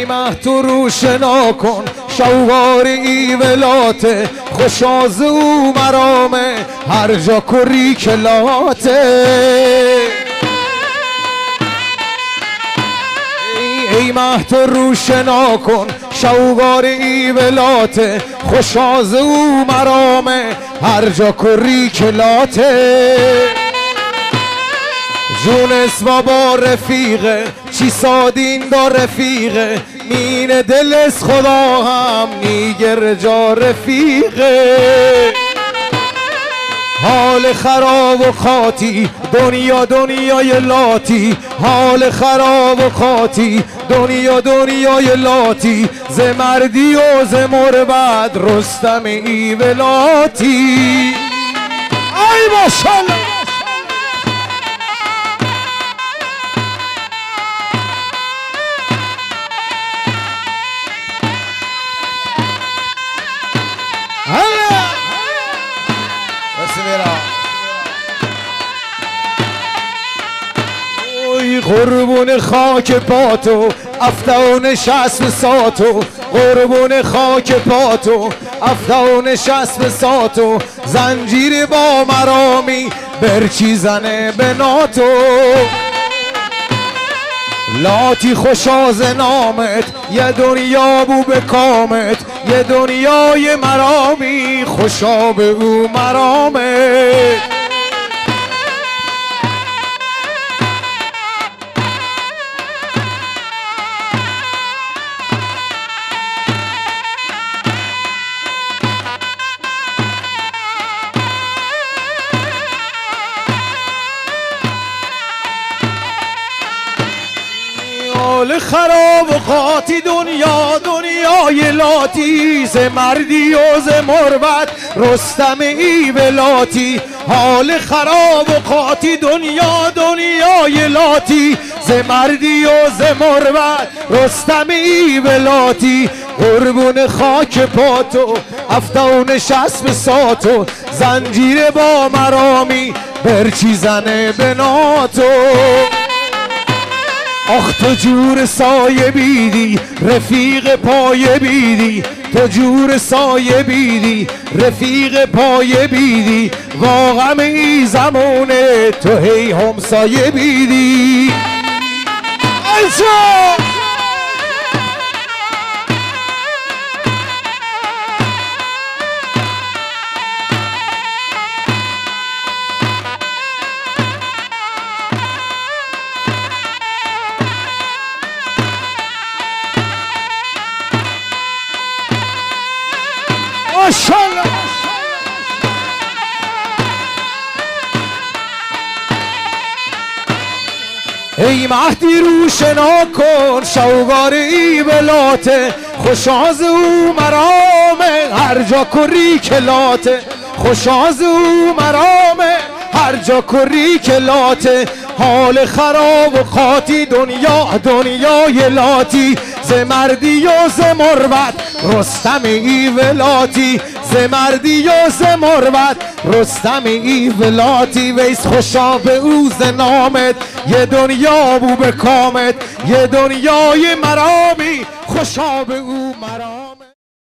مه تو روشنا کن شوار ایولاته خوشاز او مرامه هر جا کری کلاته ای مه تو روشنا کن شوار ایولاته خوشاز او مرامه هر جا کری کلاته جونس بابا رفیقه چی سادین دا رفیقه مین دل از خدا هم نیگر جا رفیقه حال خراب و خاطی دنیا دنیای لاتی حال خراب و خاطی دنیا دنیای لاتی ز مردی و ز مربد رستم ایولاتی ای ماشاءالله قربون خاک پاتو افتون شسب ساتو قربون خاک پاتو افتون شسب ساتو زنجیر با مرامی برچی زنه به ناتو لاتی خوشاز نامت یه دنیا بو به کامت یه دنیای مرامی خوشا به او مرامت حال خراب و خاطی دنیا دنیای لاتی ز مردی و ز مربد رستم ایولاتی حال خراب و خاطی دنیا دنیای لاتی ز مردی و ز مربد رستم ایولاتی قربون خاک پاتو افتون شسب ساتو زنجیر با مرامی برچی زنه به ناتو آخ تو جور سایه بیدی رفیق پایه بیدی تو جور سایه بیدی رفیق پایه بیدی واقعا ای زمانه تو هی همسایه بیدی ایشا ماشاءالله ای مهدی روشنا کن شوگار ایولاته خوشاز او مرامه هر جا کری کلاته خوشاز او مرامه هر جا کری کلاته حال خراب و خاطی دنیا دنیای لاتی ز مردی و ز مربد رستم ایولاتی ز مردی و ز مربد رستم ایولاتی ویس خوشا به او ز نامت یه دنیا بو به کامت یه دنیای مرامی خوشا به او مرام